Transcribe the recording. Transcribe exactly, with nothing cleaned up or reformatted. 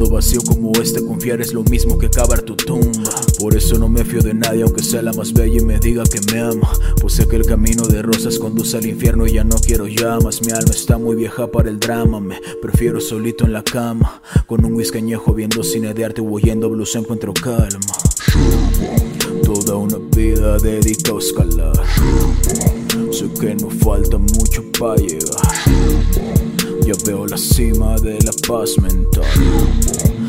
mundo vacío como este, confiar es lo mismo que cavar tu tumba. Por eso no me fío de nadie, aunque sea la más bella y me diga que me ama. Pues sé que el camino de rosas conduce al infierno y ya no quiero llamas. Mi alma está muy vieja para el drama, me prefiero solito en la cama, con un whisky añejo, viendo cine de arte o oyendo blues encuentro calma. Toda una vida dedica a escalar. Sé que no falta mucho para llegar. Ya veo la cima de la paz mental.